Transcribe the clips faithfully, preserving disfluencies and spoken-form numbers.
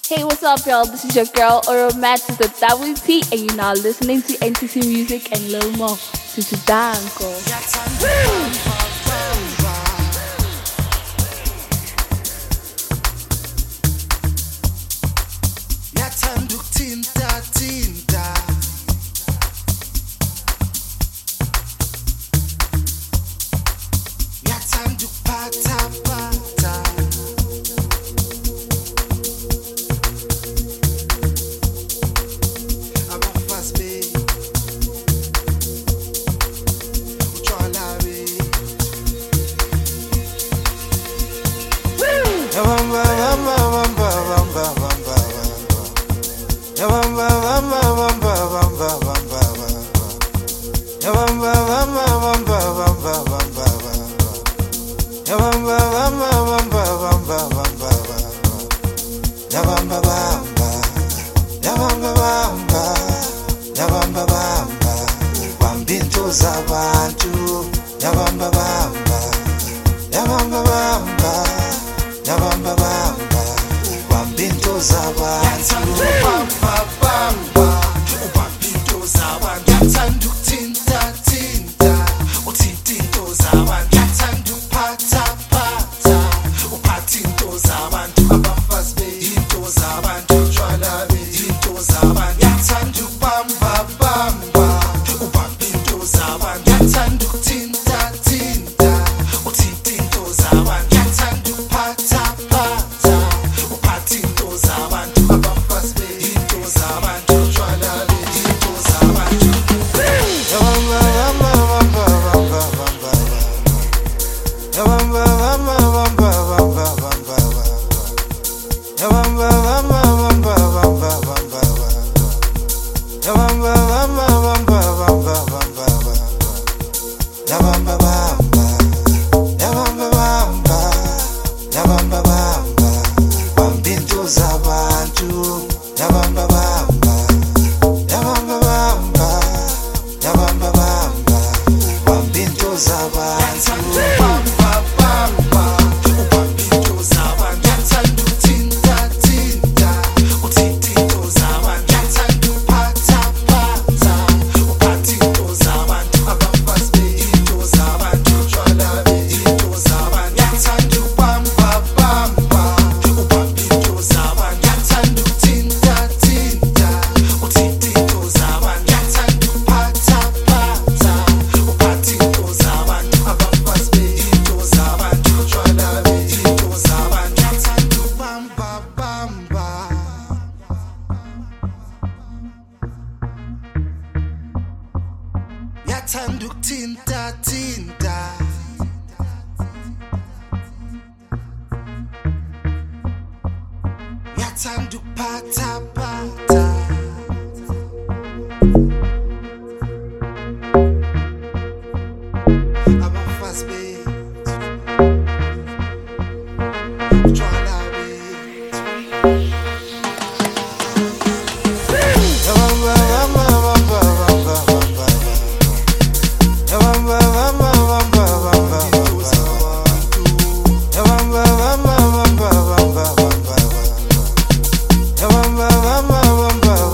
Hey, what's up, y'all? This is your girl, Oro Matt with the W T, and you're now listening to N T C Music and Lil Mo. Sister Danko. Bamba, bamba, bamba, bamba,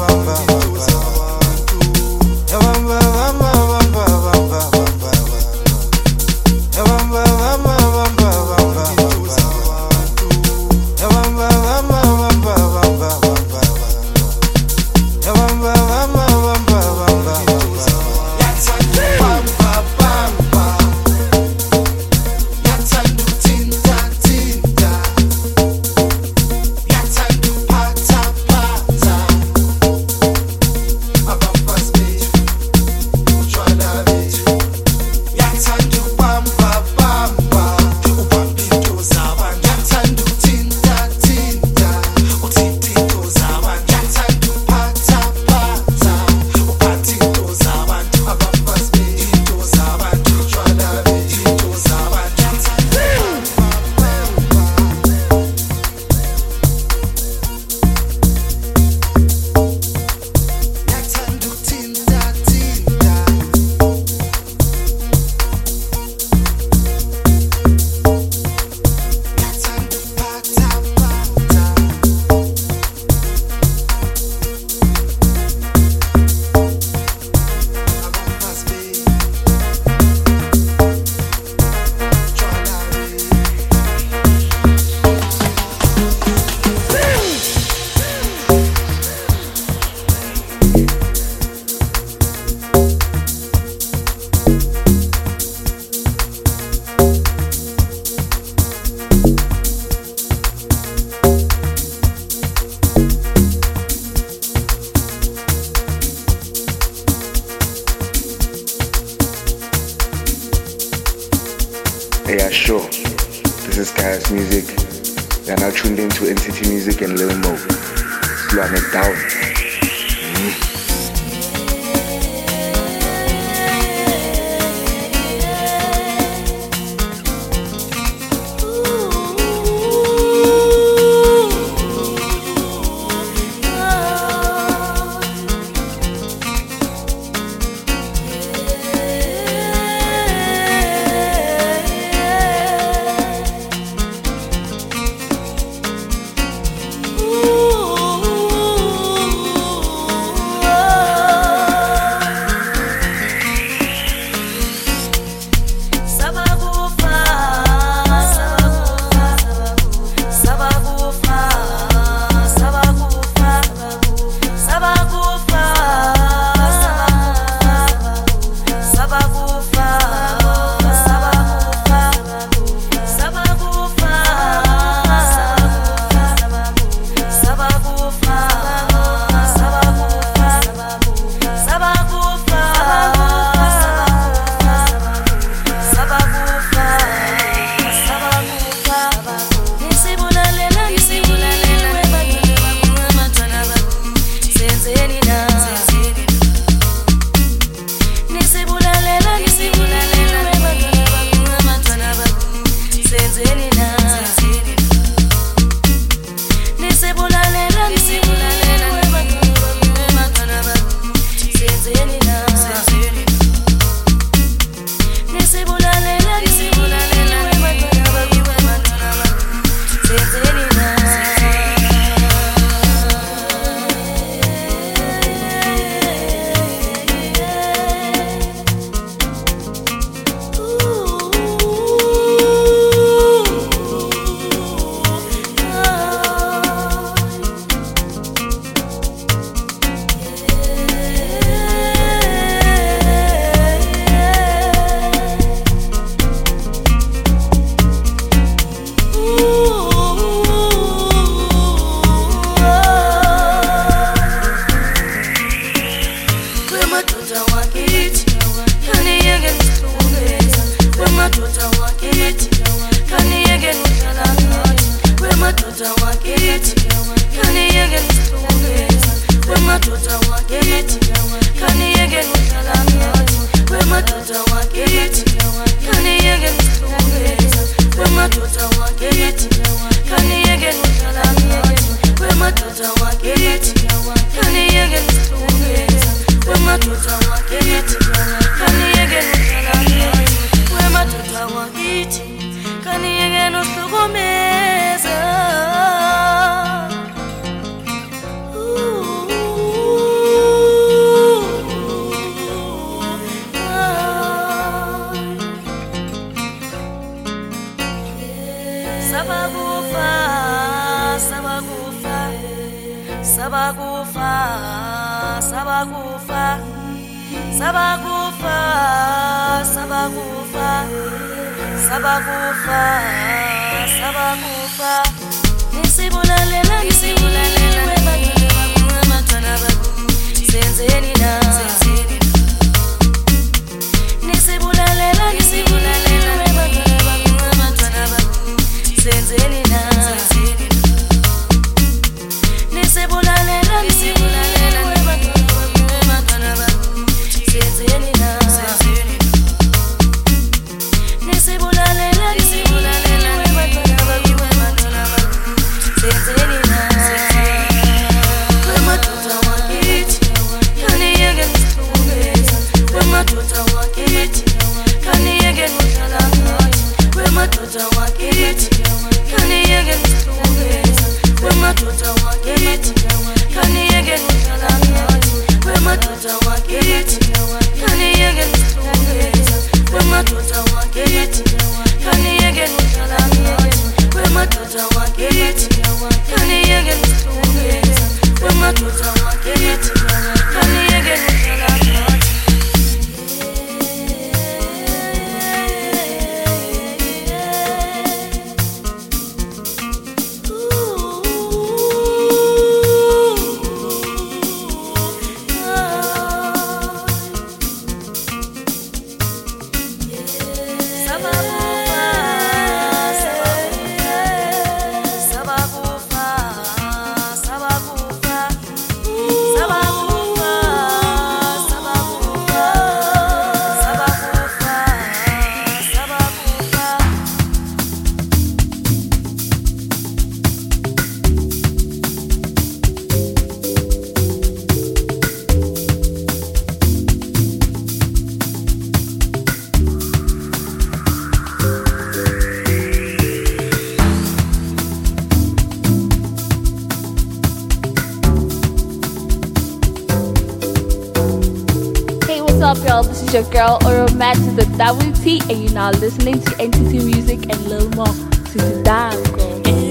Yeah, sure. This is Chaos Music. You're now tuned into N C T Music and Lil Mo. Slowing it down. Mm. Can you girl, this is your girl Oromat to the W T, and you're now listening to Entity Music and Lil Mo. Sit it down, girl.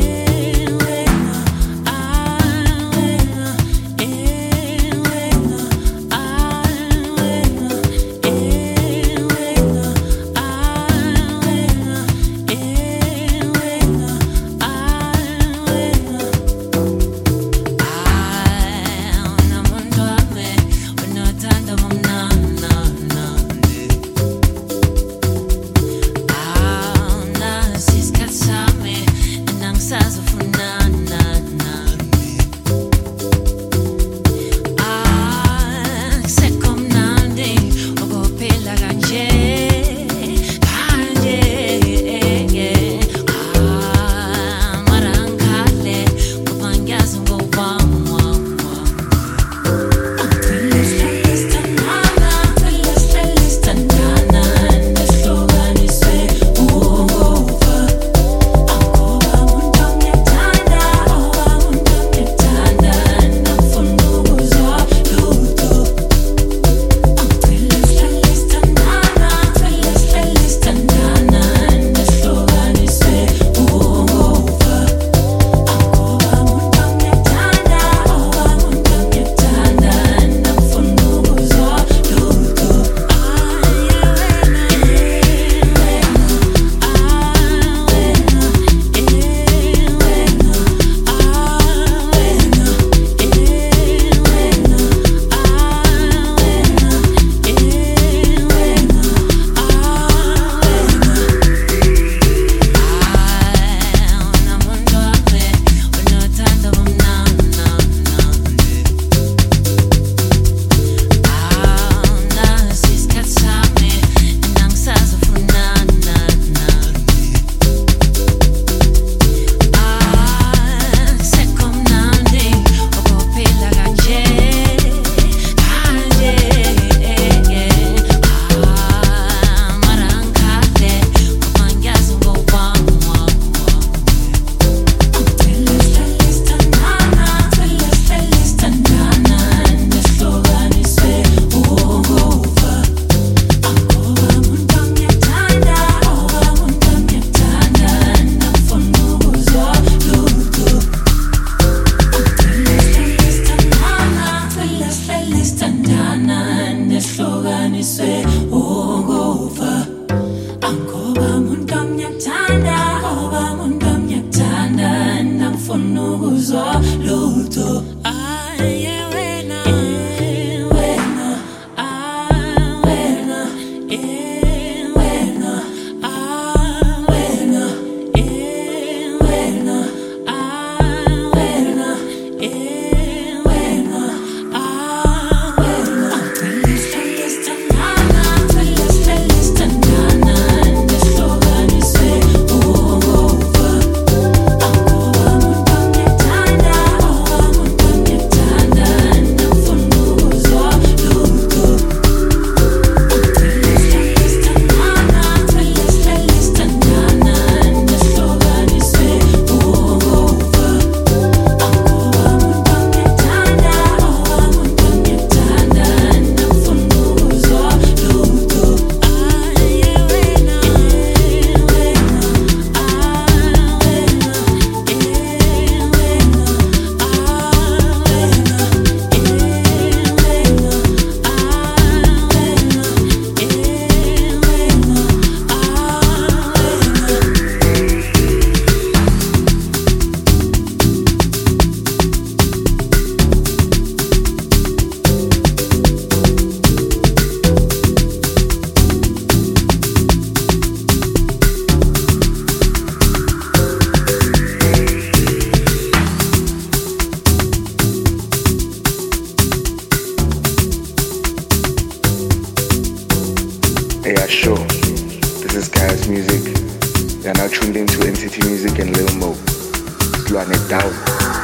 Yeah, sure. This is Chaos Music. You're now tuned into Entity Music and Lil Mo. Slowing it down.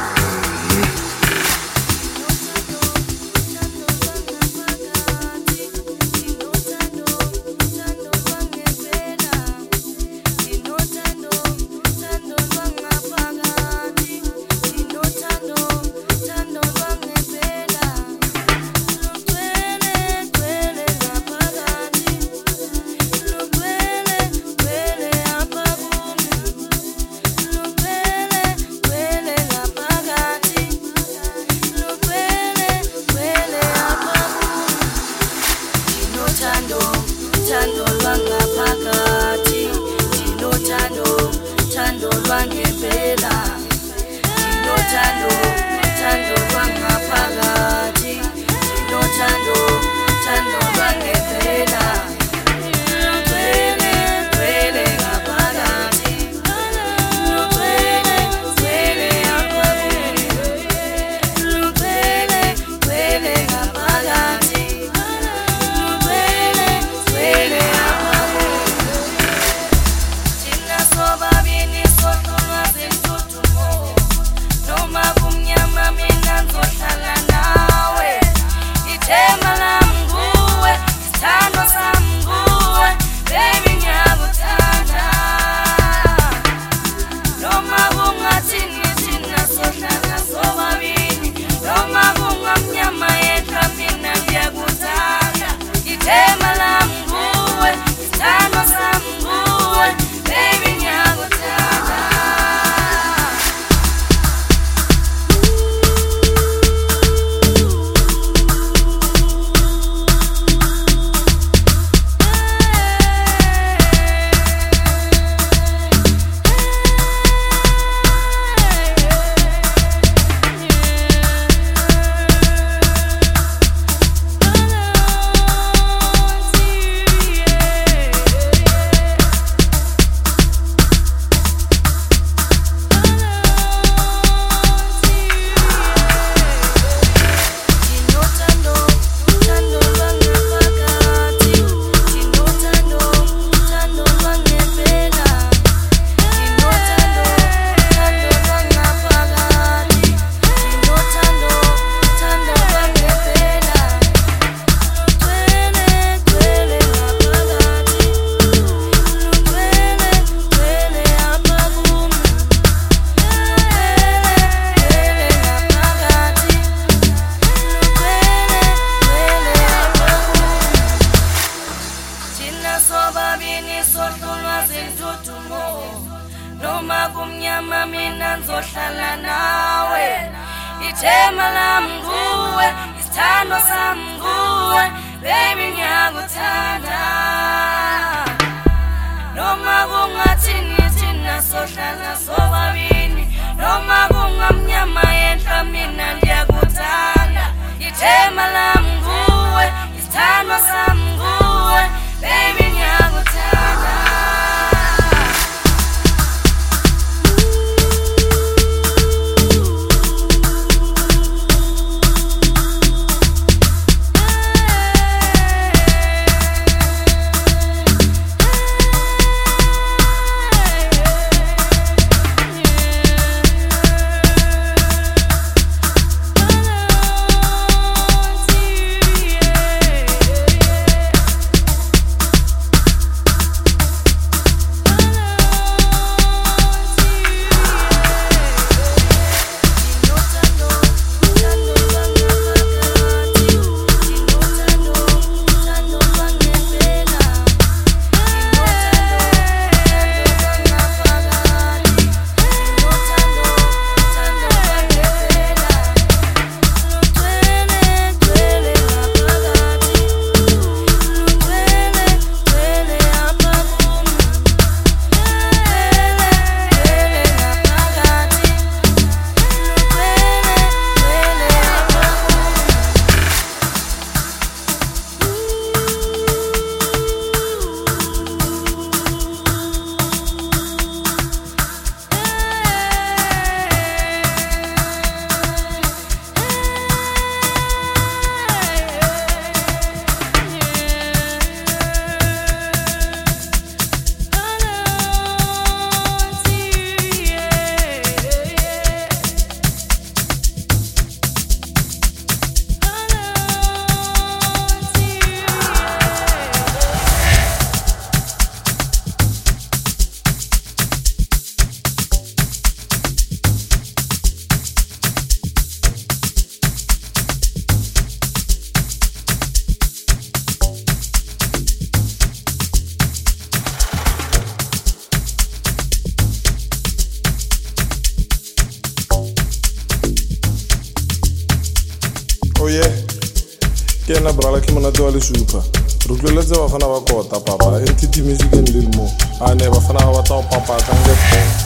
Mm-hmm. Thando sobabini sohlulwa zintudumo noma kumnyama mina ngizohlala nawe ithema lami nguwe isithando sami nguwe baby ngiyakuthanda noma kungathini thina sohlala sobabini noma kungamnyama yenhla mina ndiyakuthanda ithema lami nguwe isithando sami nguwe baby ngiyakuthanda Kena brala ke monate wa le super. Re tloletse bafana ba kota papa Entity Music and Lil Mo. A ne bafana ba batla go papatsa nge.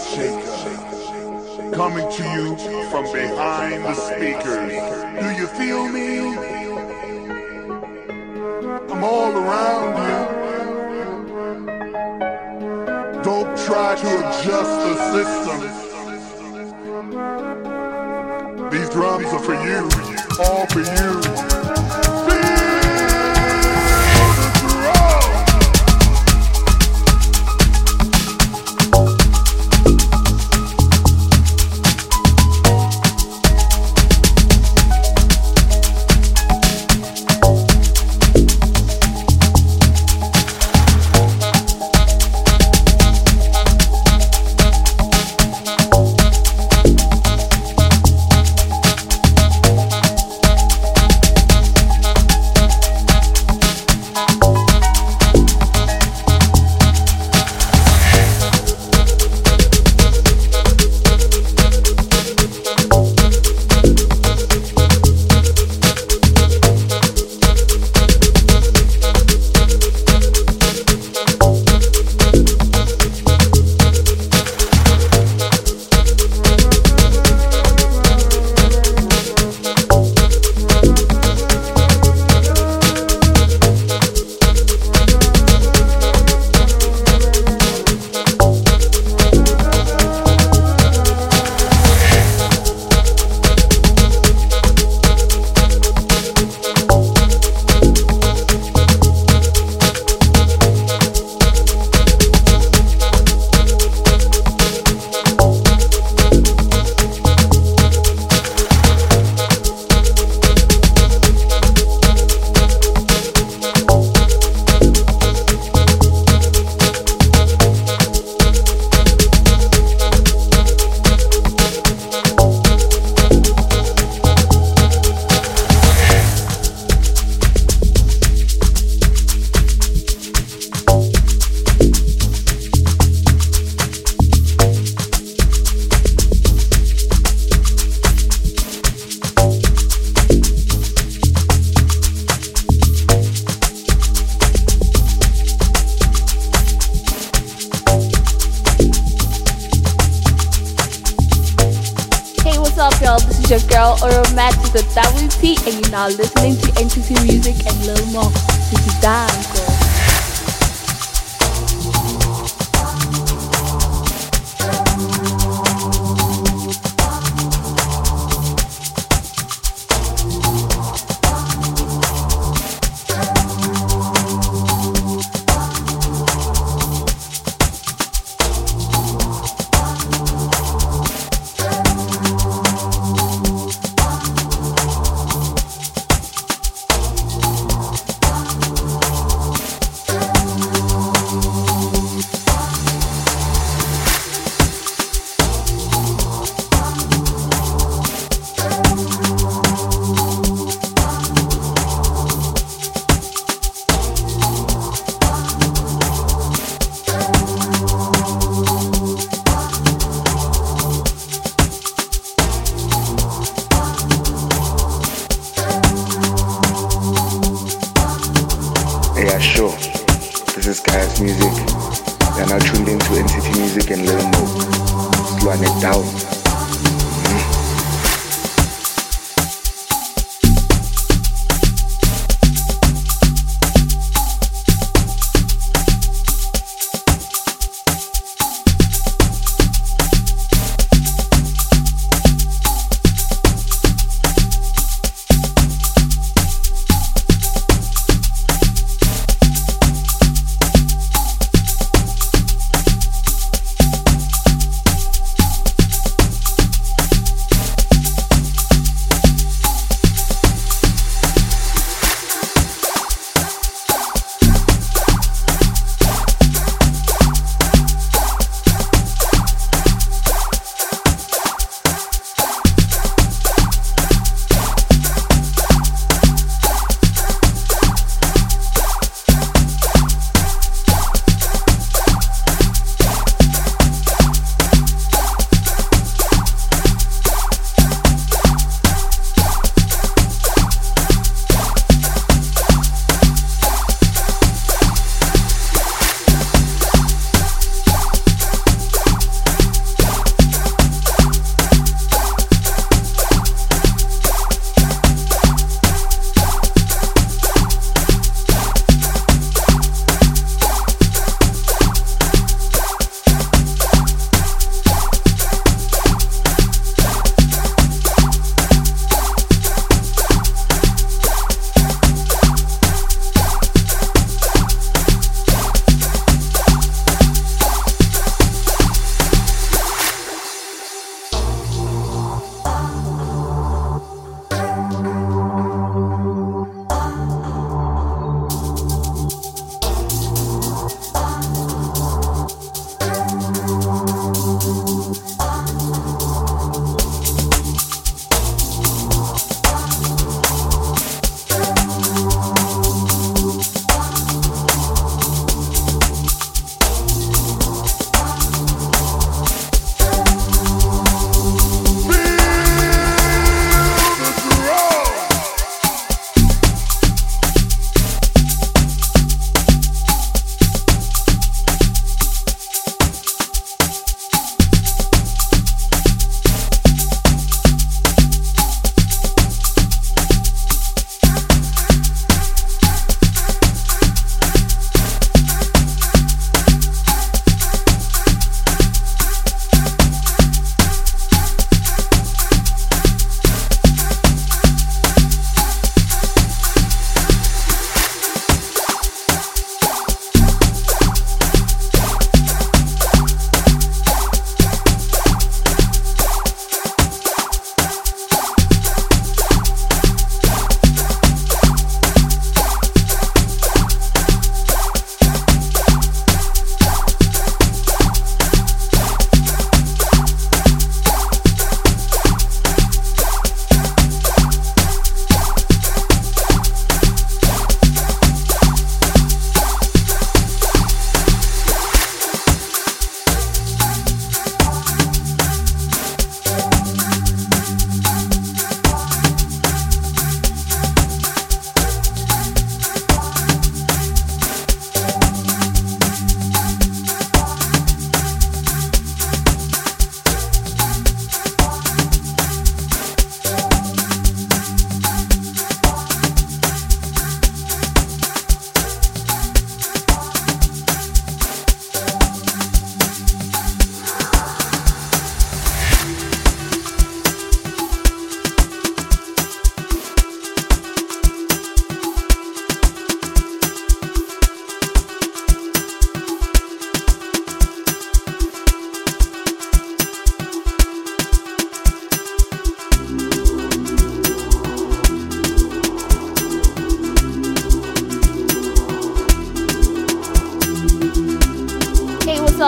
shaker, coming to you from behind the speakers. Do you feel me? I'm all around you. Don't try to adjust the system. These drums are for you, all for you. Your girl Oromat to the W T, and you're now listening to N T T Music and Lil Mo. This is dance, girl. Yeah, sure. This is Kayas Music. You're now tuned into N T T Music and Lil Mo. Slowing it down. Mm-hmm.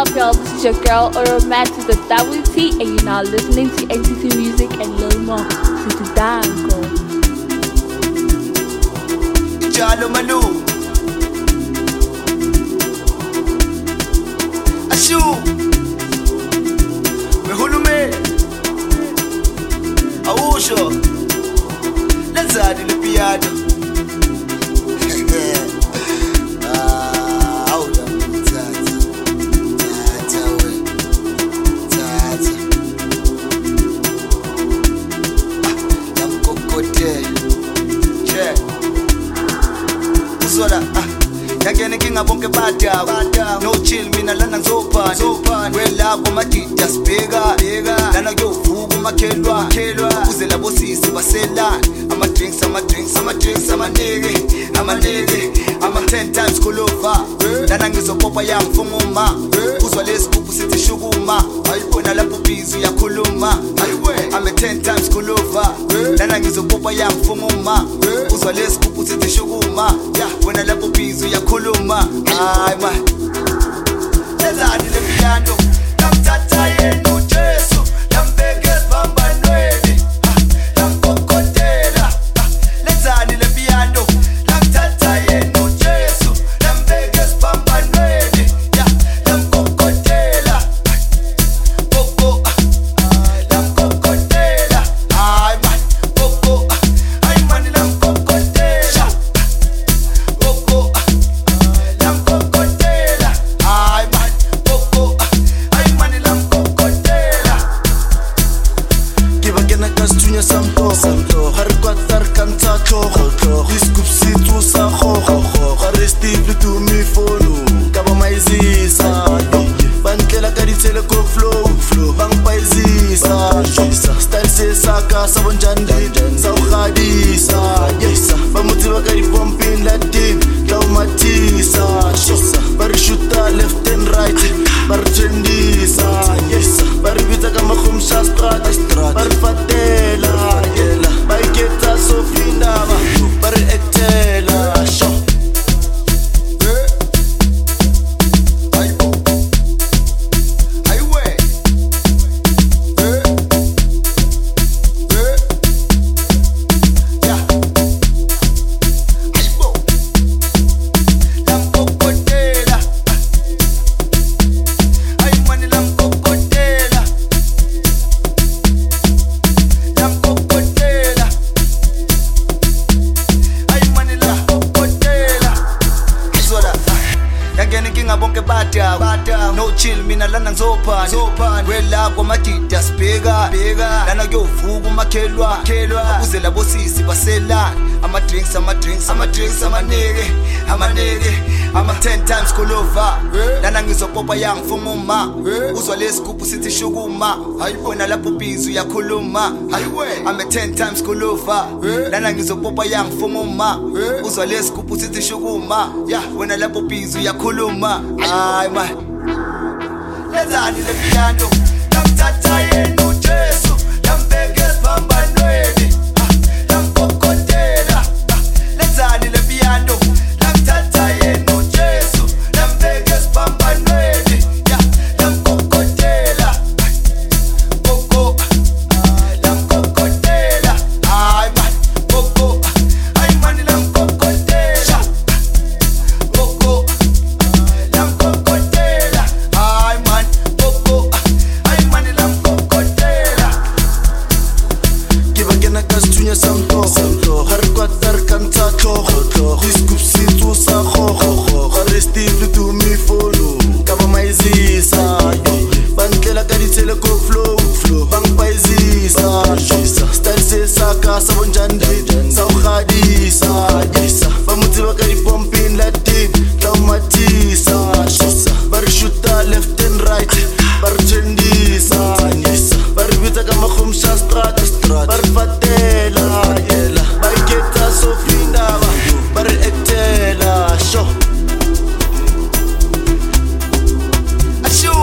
up, y'all? This is your girl, Oromatic, the W T, and you're now listening to N T T Music and Lil Mo. Sit down, girl. Jalo Malu Ashu Mehulume Awusho Lenzani le piano Ah, awula Tata Tata we Tata Ah, namkokote Check Uzola ah Yangene kinga bonke bada no chill mina lana ngizopana wela komadida sibheka lana kuyovuka umakhelwa ukuze labo sisi baselana ama drinks ama drinks ama drinks amaneke amaneke ama ten times kulova lana ngizopopa yangifuma uma uzwa lesigubhu sithi shukuma ayibona lapho bizu yakhuluma ayiwe ama ten times kulova lana ngizopopa yangifuma uma uzwa lesigubhu sithi shukuma wena lapho bizu yakhuluma ay ma lezani le piano namthatha yena uJesu nambeke esibambanweni namkokotela lezani le piano namthatha yena uJesu nambeke esibambanweni namkokotela koko namkokotela ay man koko ay man namkokotela koko namkokotela ay man koko ay man namkokotela kiba kena kastunya samto samto har kwatar kanta kho diskup situ sa kho kho arrestive to me follow kaba maizisa bankela kaditsele ko flow flow bang paizisa style se saka sabonjandi sa ukhadisa yes bamuthi bakari pumping latin laumatisa barishuta left and right bartendisa yes baribita kama khumsha strat strat barifatela yela bayiketa sofinda ba bari etela show no chill mina lana ngizopana wela komadida sibheka lana kuyovuka umakhelwa ukuze labo sisi baselana ama drinks ama drinks ama drinks amaneke amaneke ama ten times kulova lana ngizopopa yangifuma uma uzwa lesigubhu sithi shukuma ayibona lapho bizu yakhuluma ayiwe ama ten times kulova lana ngizopopa yangifuma uma uzwa lesigubhu sithi shukuma wena lapho bizu yakhuluma ay man lezani le piano namthatha yena uJesu nambeke esibambanweni namkokotela lezani le piano namthatha yena uJesu nambeke esibambanweni namkokotela koko namkokotela ay man koko ay man namkokotela koko namkokotela ay man koko ay man namkokotela kiba kena kastunya samto samto har kwatar kanta kho kho diskup situ sa kho kho arrestive to me follow kaba maizisa bankela kaditsele ko flow flow bang paizisa style se saka sabonjandi sa ukhadisa yes bamuthi bakari pumping latin laumatisa barishuta left and right bartendisa yes baribita kama khumsha strat strat barifatela yela bayiketa sofinda ba bari etela show ashu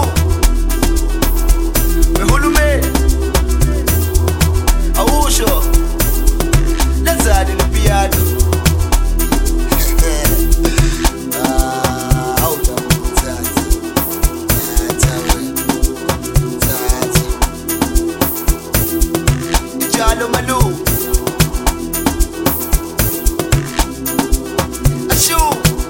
mehulume awusho malo malo. Ashu.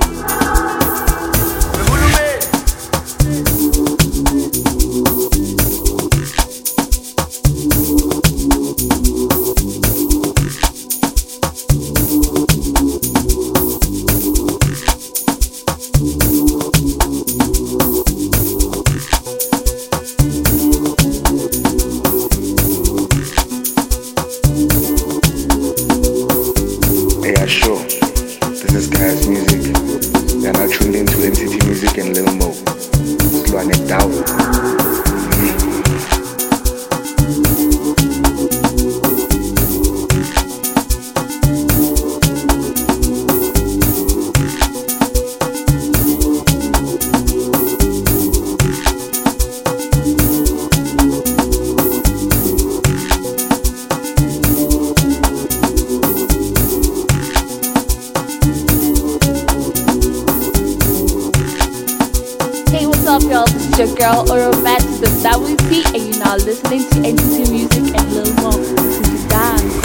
Your girl Oromat to the W T, and you're now listening to Entity Music and Lil Mo. This is the dance.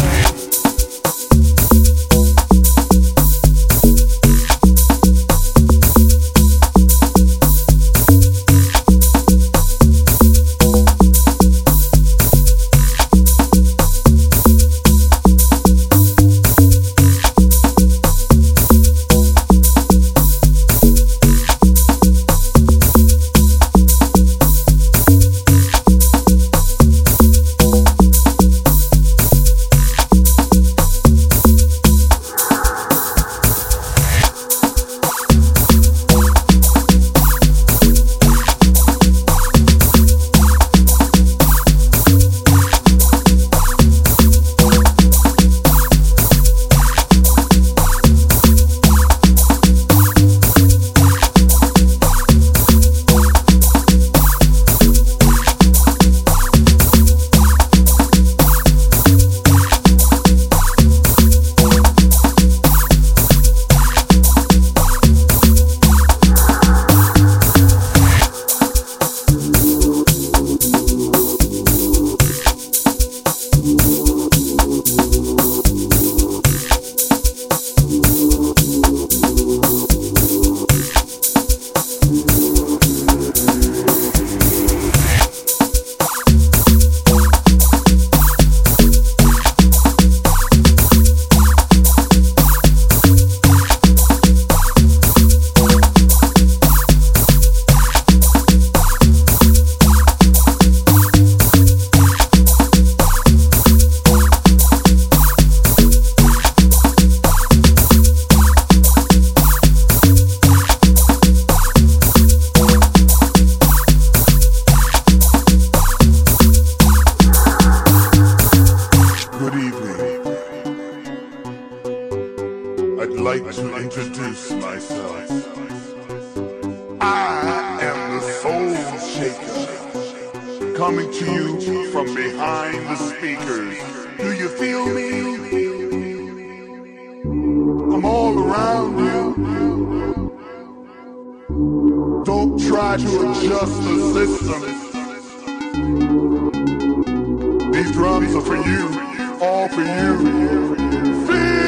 Coming to you from behind the speakers. Do you feel me? I'm all around you. Don't try to adjust the system. These drums are for you, all for you. Feel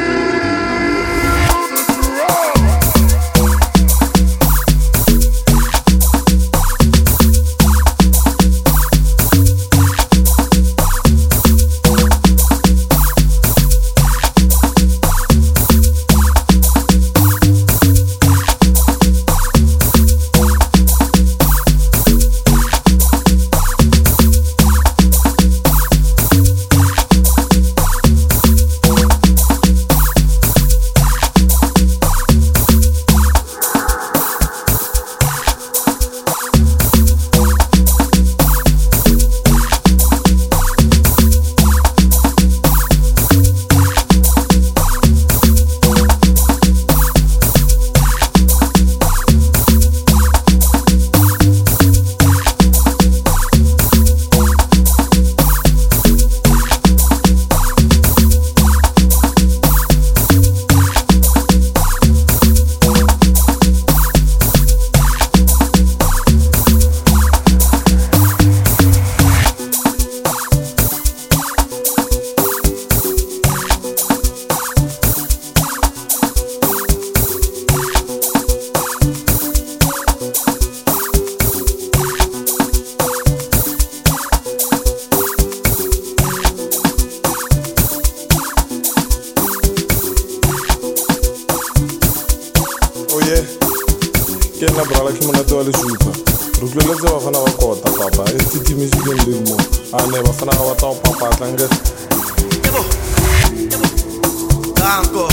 kala ke monate wa lesupa re utlweletse bafana ba kota papa N T T Music and Lilmo a ne bafana ga batla go papatla nge Danko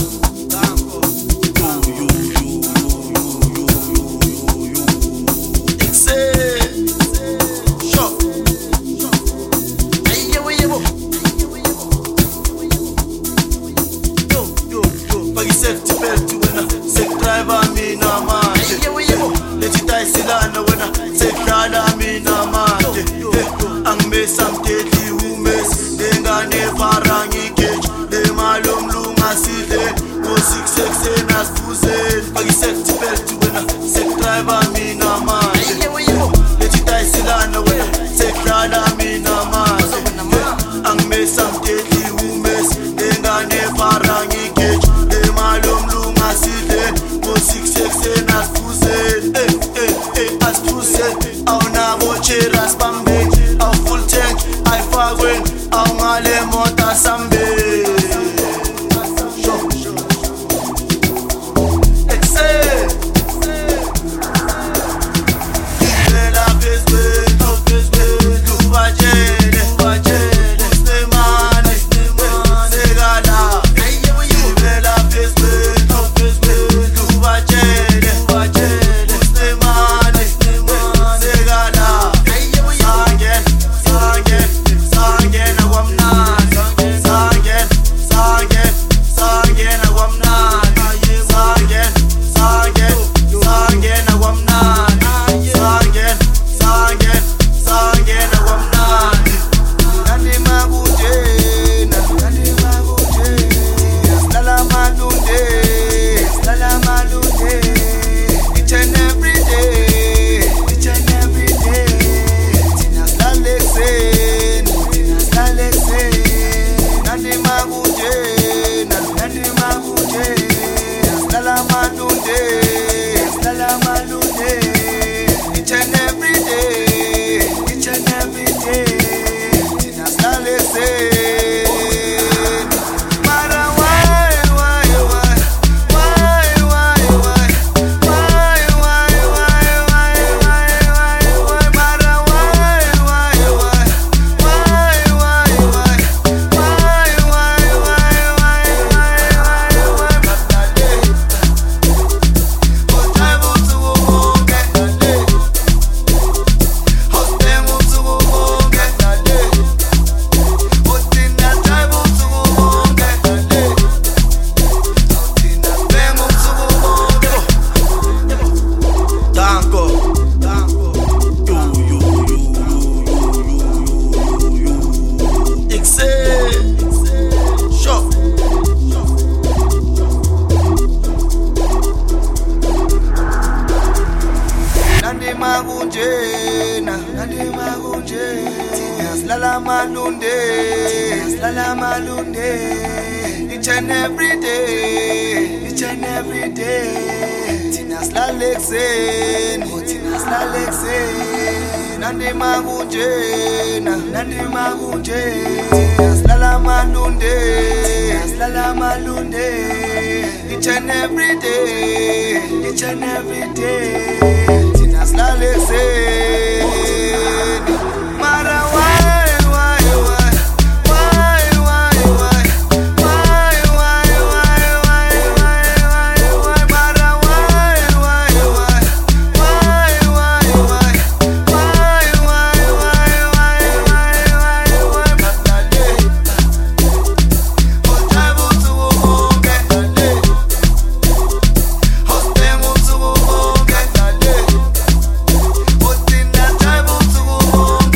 Danko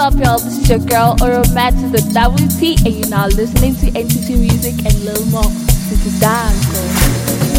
up, y'all? This is your girl, Oromat to the W T, and you're now listening to N T T Music and Lil Mo. This is dance, girl.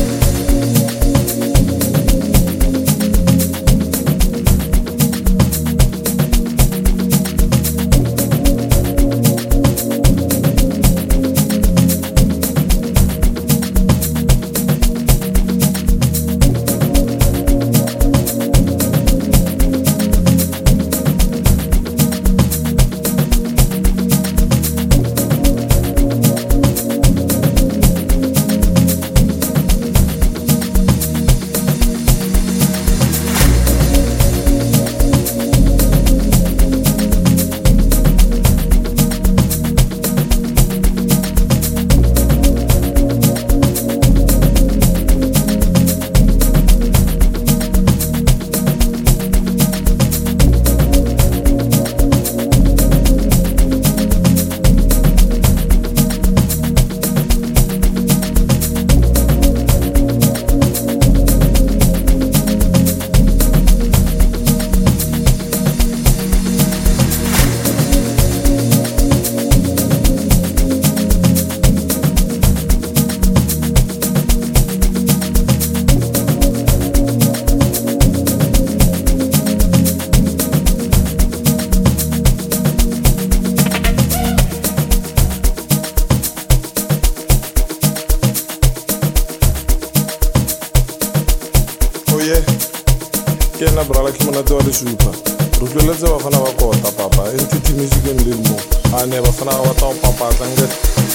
Super. Rutleletse bafana ba kota papa N T T Music and Lil Mo. Ane bafana ba ta papa tlange.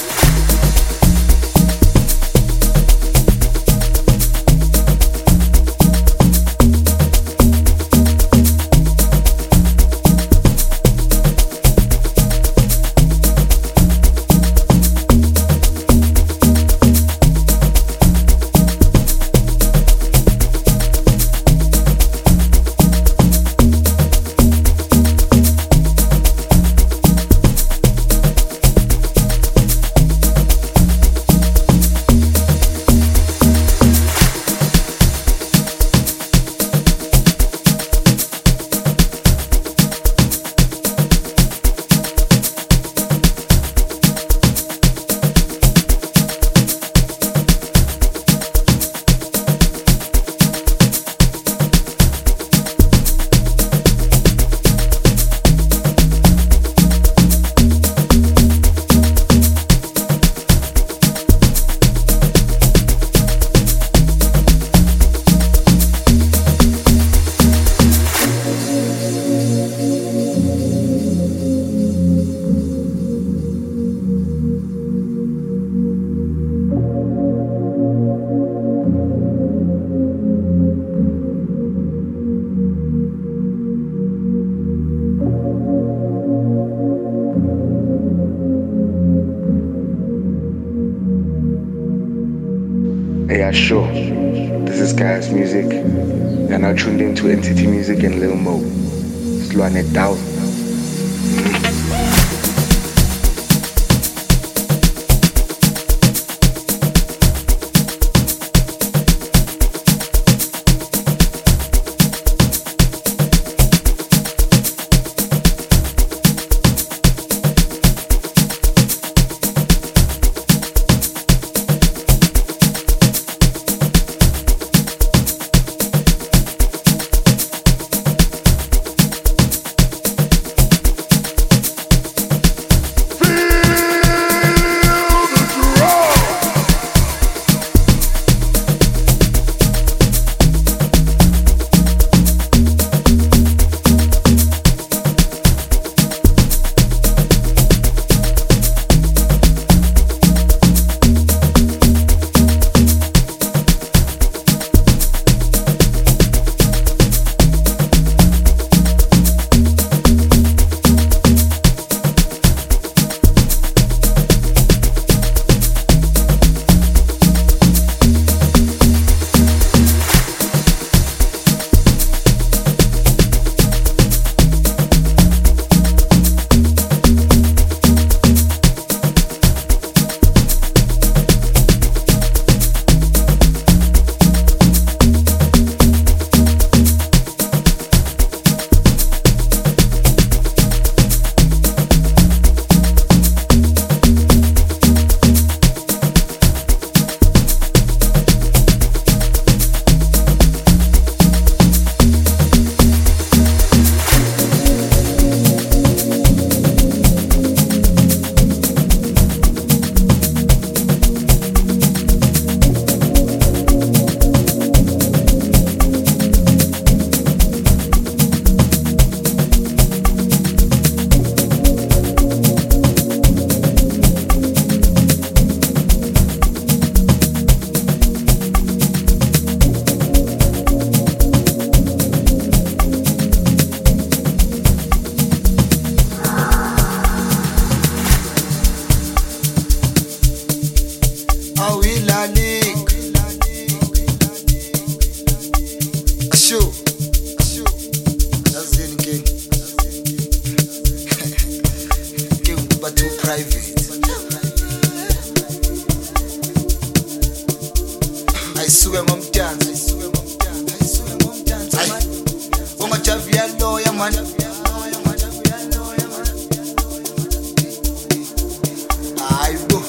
Yeah, sure. This is Guy's Music. You're now tuned into N T T Music and Lil Mo. Slowing it down. ayisuke ngomdanso ayisuke ngomdanso ayisuke ngomdanso uma javi yalo ya man ayibo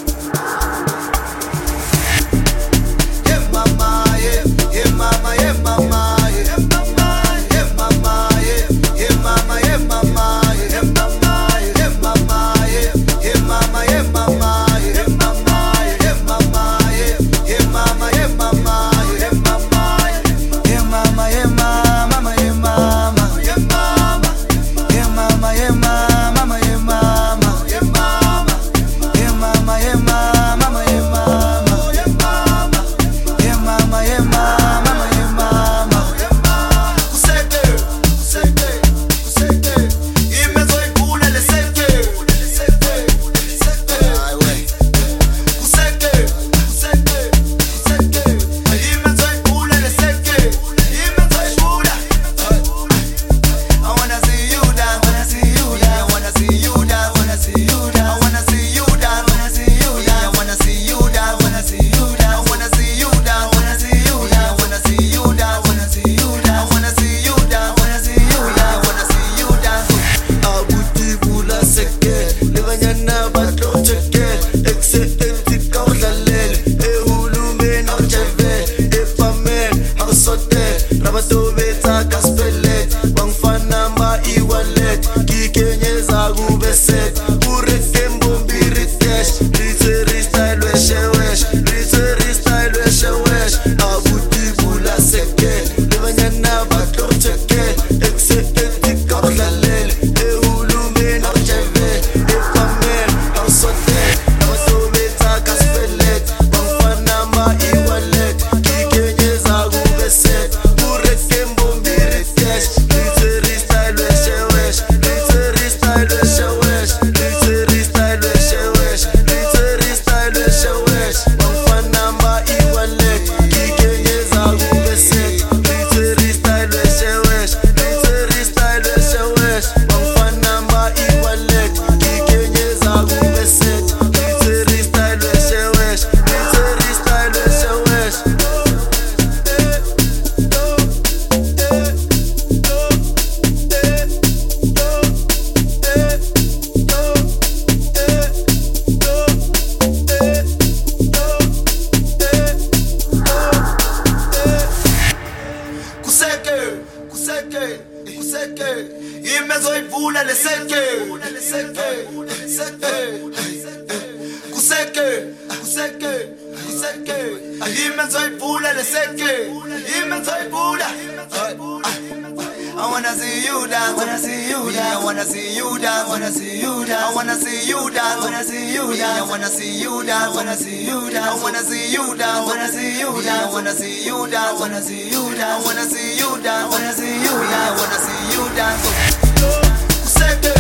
yeah mama yeah yeah mama yeah mama yeah mama yeah mama yeah yeah mama yeah mama yeah mama yeah mama yeah yeah mama yeah mama yeah mama yeah mama yeah yeah mama yeah mama yeah mama yeah mama yeah mama yeah mama yeah mama yeah mama yeah mama yeah mama yeah mama yeah mama yeah mama yeah mama yeah mama yeah mama yeah mama yeah mama kuseke kuseke kuseke imezoikula leseke leseke aiwe kuseke kuseke kuseke imezoikula leseke imezoikula I wanna see you dance, wanna see you dance, wanna see you dance, wanna see you dance, I wanna see you dance, wanna see you dance, I wanna see you dance, wanna see you dance, I wanna see you dance, wanna see you dance, wanna see you dance, wanna see you dance, I wanna see you dance, wanna see you dance, wanna see you dance. Abuti bula seke, lebanyana batlo cheke, exe etika udlalele, ehulumeni awujeve, efamen awusote, rabatobetha kaspelet, bangfana ma iwalet, kikenyeza kubeset, urekembo mbiritesh, riteri style weshewesh, riteri style weshewesh, abuti bula seke, lebanyana batlo cheke, exe etika udlalele, ehulumeni awujeve, efamen awusote, rabatobetha kaspelet, bangfana ma iwalet, kikenyeza kubeset, urekembo mbiritesh, riteri style weshewesh, riteri style weshewesh, riteri style weshewesh, riteri style weshewesh, bangfana ma iwalet, kikenyeza kubeset, riteri style weshewesh, riteri style weshewesh, bangfana ma iwalet, kikenyeza kubeset, riteri style weshewesh, riteri style weshewesh. Kuseke, kuseke, kuseke, imezoivula leseke, leseke, leseke, kuseke, kuseke, kuseke, imezoivula leseke, imezoivula. I wanna see you dance, wanna see you dance, I wanna see you dance, wanna see you dance, I wanna see you dance, wanna see you dance, I wanna see you dance, wanna see you dance, I wanna see you dance, wanna see you dance, wanna see you dance, wanna see you dance, wanna see you dance, wanna see you dance, wanna see you dance. Kuseke.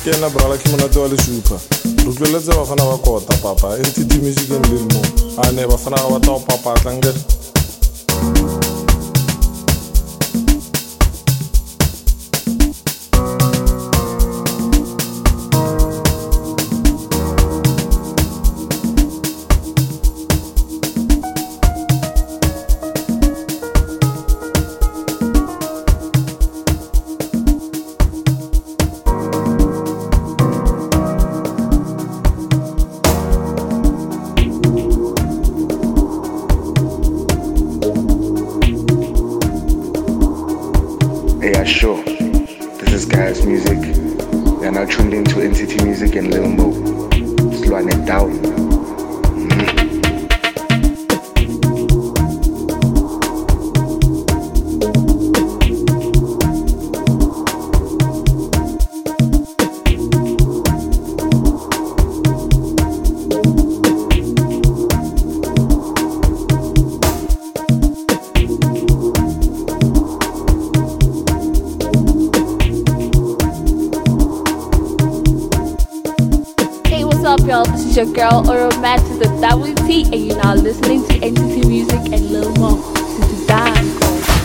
ke ena brala ke monate wa lesupa re utlweletse bafana ba kota papa entity music and Lil Mo a ne bafana ga batla go papatlange Yeah, sure. This is Guy's Music. You're now tuned into Entity Music and Lil Mo. Slowing it down. Mm. What's up, y'all? This is your girl, Oromatic, the W T, and you're now listening to Entity Music and Lil Mo. This is the dance.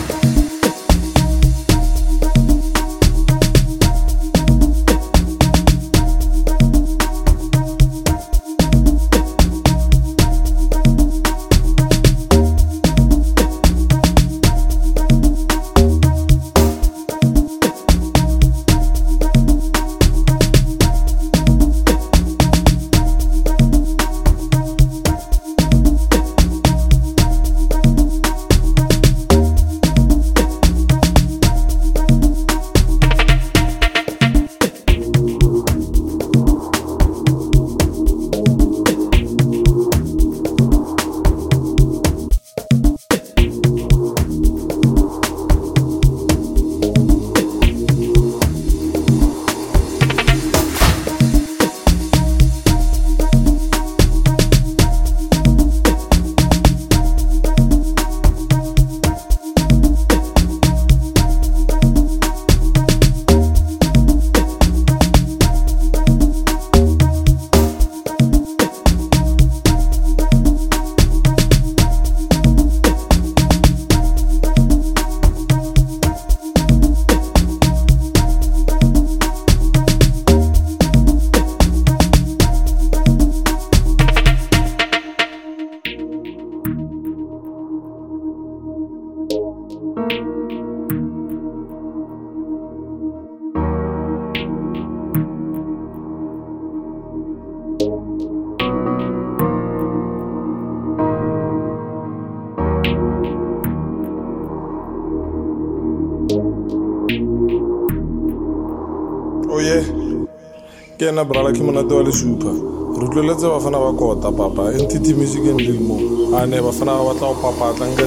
oye ke ena brala ke monate wa lesupa re utlweletse bafana ba kota papa Entity Music and Lil Mo a ne bafana ba batla go papatlange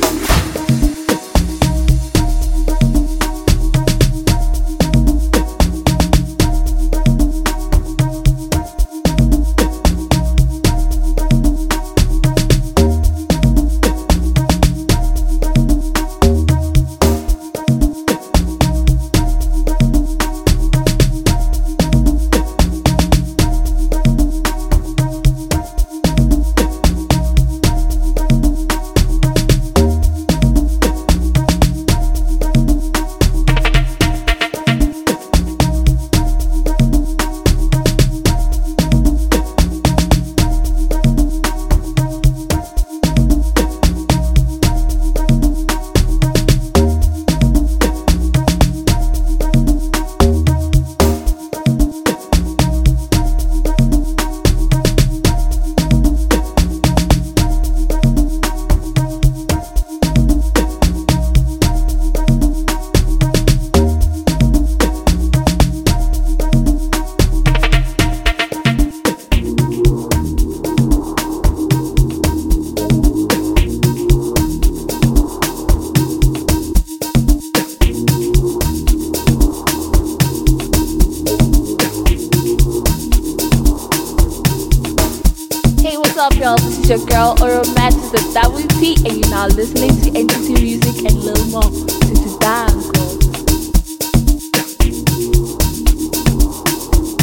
What's up, y'all? This is your girl, Oromatic, the W T, and you're now listening to Entity Music and Lil Mo. This is dance, girl.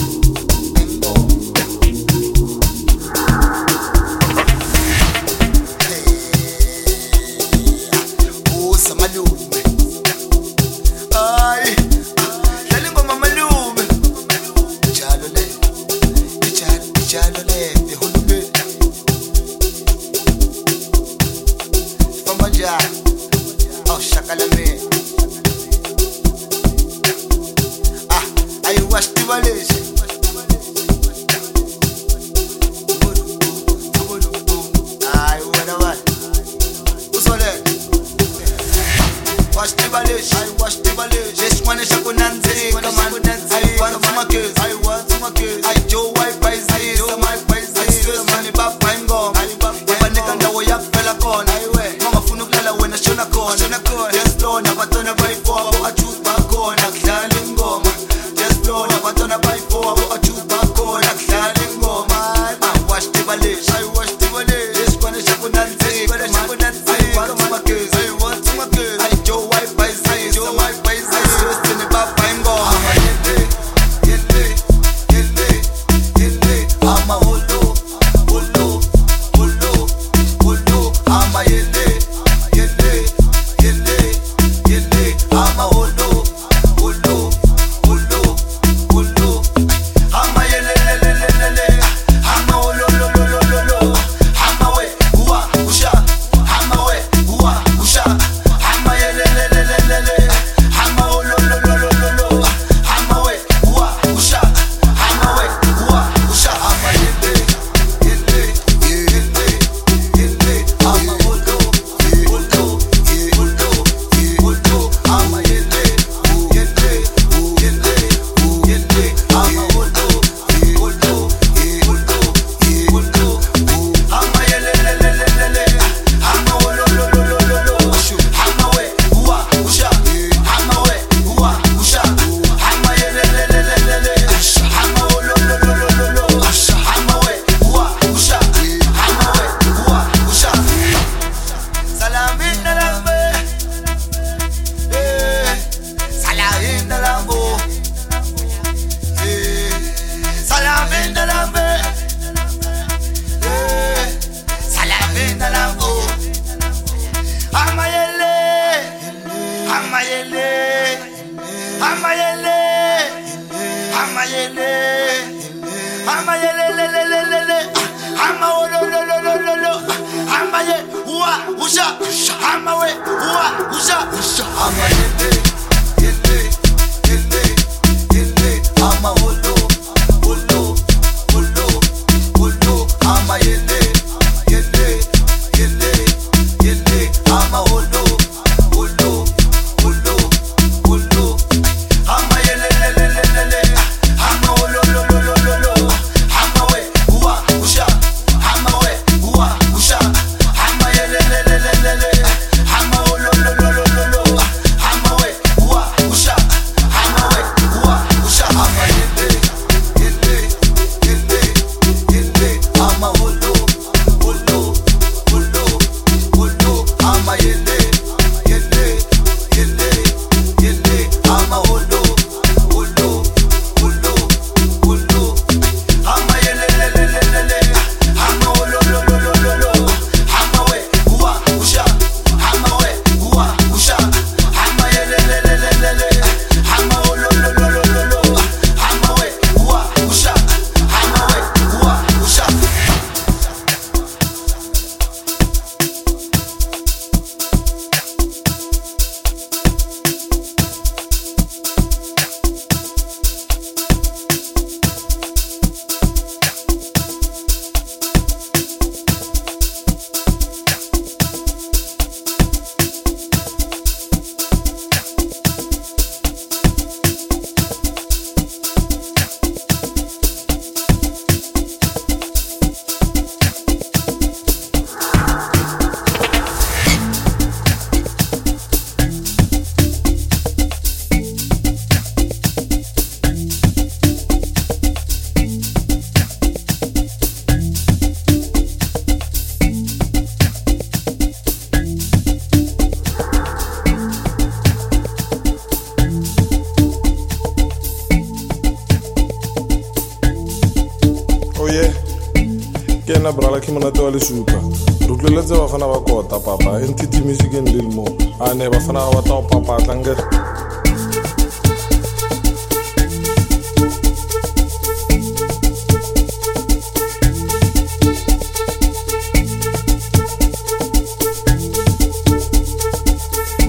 Kena brala ke monate wa lesupa re tloletse bafana ba kota papa Entity Music and Lil Mo ane bafana ba batla go papatla nge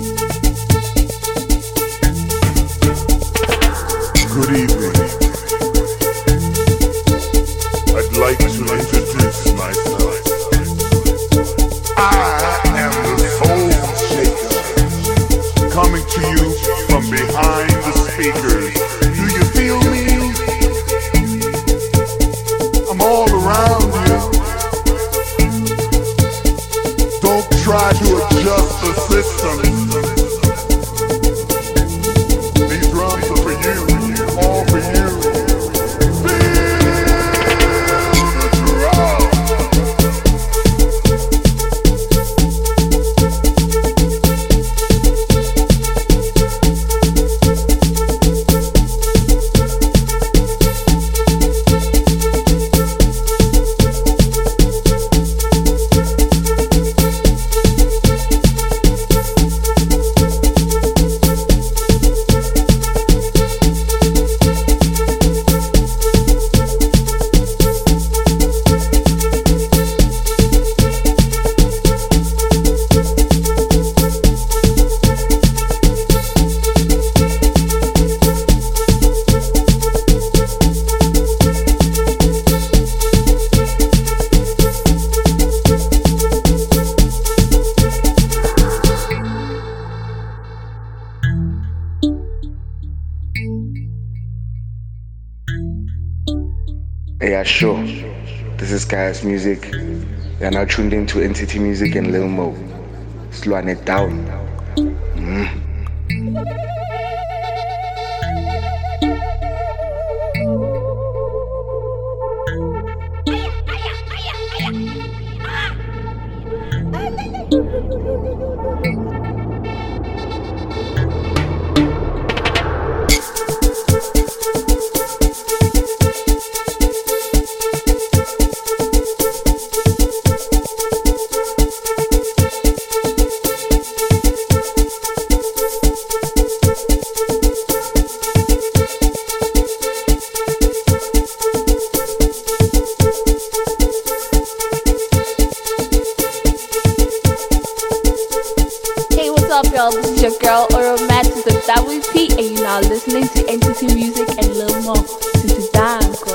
Good evening. speakers. Do you feel me? I'm all around you. Don't try to adjust the system. These drums are for you, all for you. Yeah, sure. This is Gaius Music. You're now tuned into Entity Music and Lil Mo. Slowing it down. Mm. What's up, y'all? This is your girl, Oromat to the W T, and you're now listening to Entity Music and Lil Mo. Sit down, girl.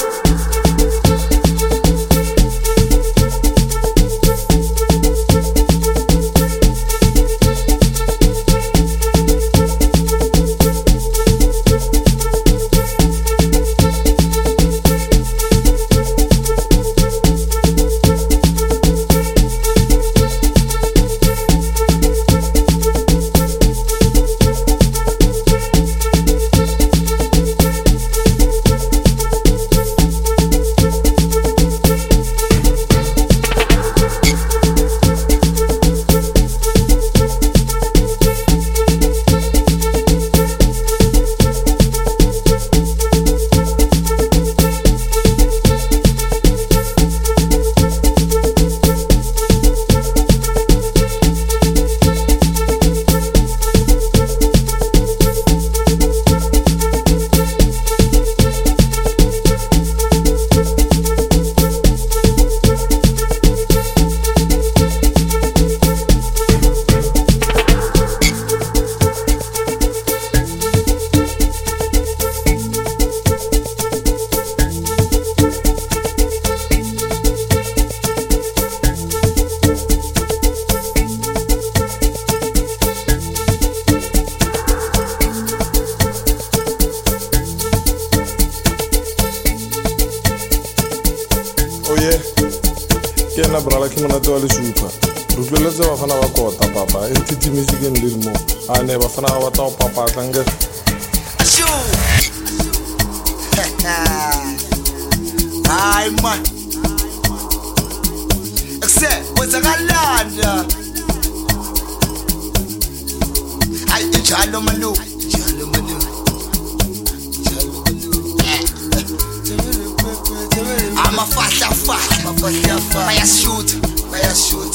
Kena brala ke monate wa le supa. Re tloletse bafana ba kota papa. Entity Music and Lil Mo. A ne bafana ba batla go papa tlange. Ashu. Hayi man. Except kwenzakalanda. Hayi injalo manu. Injalo manu. I'm a fast fast, I'm a fast fast. Fire shoot, fire shoot.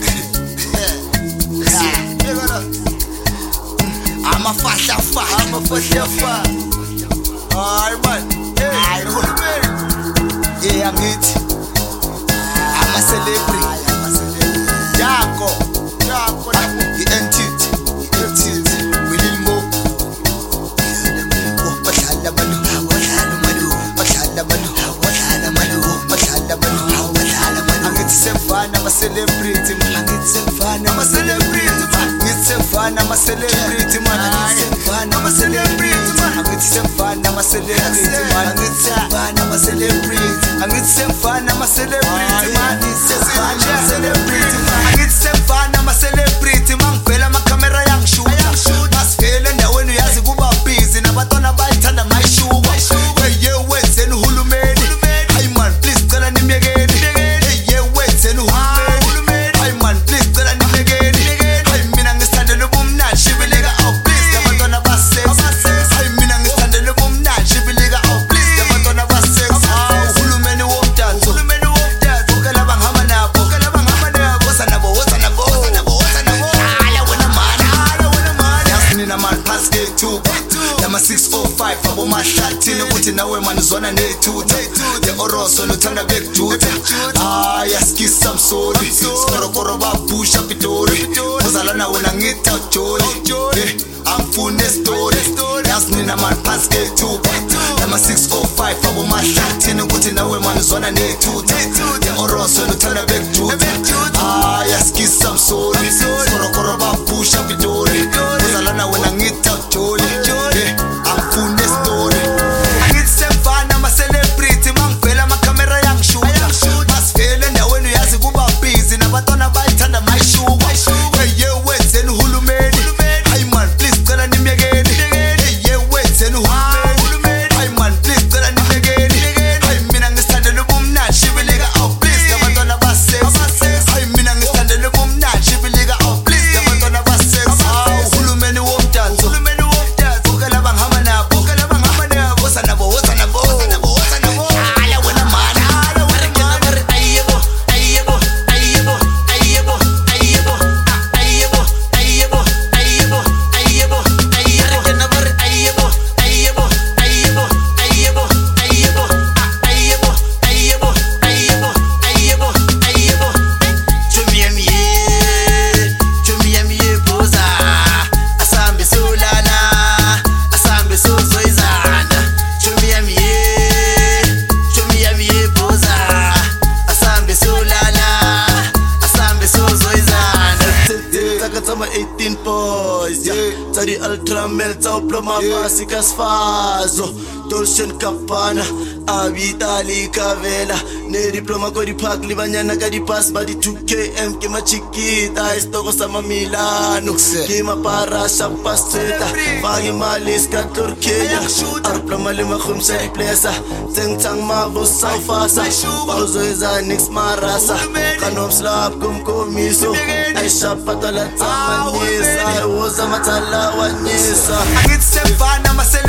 I'm a fast fast, I'm a fast fast. Alright man, hey, yeah I'm hit. I'm a celebrity. Jaco, Jaco, the entity, the entity. We need more. What's the matter? What's the matter? What's the matter? I'm a celebrity, man. I'm a celebrity, man. I'm a celebrity, man. I'm a celebrity. angithi semfana ama celebrity man angithi semfana ama celebrity angithi semfana ama celebrity man semfana celebrity man angithi semfana ama celebrity mangivela ama camera yangishoot masivele endaweni uyazi kuba busy nabatwana bayithanda mayishuka hey yeah wenzeni uhulumeni hey man please cela nimyekeni hey yeah wenzeni uhulumeni hey man please cela nimyekeni hey mina ngisithandela ubumnandi shibilika oh please nabatwana basex hey mina ngisithandela ubumnandi shibilika oh please nabatwana basex uhulumeni womdanso uhulumeni womdanso ukela bangihamba nabo ukela bangihamba nabo woza nabo woza nabo woza nabo woza nabo ala wena man ala wena man yasinina man pass gate two Nama six oh five abo mahlathini ukuthi nawe man uzona nethutha the oroso luthanda bekujutha ah yaskisa msoli sikorokoro babusha pitori uzalana wena ngitha joli eh angifune story yasinina man pass gate two Nama six oh five abo mahlathini ukuthi nawe man uzona nethutha the oroso luthanda bekujutha ah yaskisa msoli sikorokoro babusha pitori uzalana wena ngitha joli I'm full this story. Angithi semfana ama celebrity mangivela ama camera yangishoot masivele endaweni uyazi kuba busy nabatwana bayithanda mayishuka hey yeah wenzeni uhulumeni hey man please cela nimyekeni hey yeah wenzeni uhulumeni hey man please cela nimyekeni hey mina ngisithandela ubumnandi shibilika oh please nabatwana basex hey mina ngisithandela ubumnandi shibilika oh please nabatwana basex uhulumeni womdanso uhulumeni womdanso ukela bangihamba nabo ukela bangihamba nabo woza nabo woza nabo woza nabo woza nabo ala wena man ala wena man ayebo ayebo ayebo ayebo ayebo ayebo ayebo ayebo ayebo ayebo kena bar ayebo ayebo ayebo ayebo ayebo ayebo ayebo ayebo ayebo ayebo chumia miye chumia miye boza asambe solala asambe sozoizana chumia miye chumia miye boza asambe solala asambe sozoizana takatsama eighteen boys yeah tsadi ultra mel tsoploma masikas fazo Dolce Gabbana abitali kavela ne diploma ko di park libanyana ka di pass ba di two K M ke machikita istoko sama Milano ke mapara sa pasteta bagi malis ka Turkiya arploma le makhumsa di plesa tsengtsang mavo sa fasa pauzo iza next marasa kanom slap kum komiso aisha patala tsamanisa woza matala wanyisa angithi semfana masele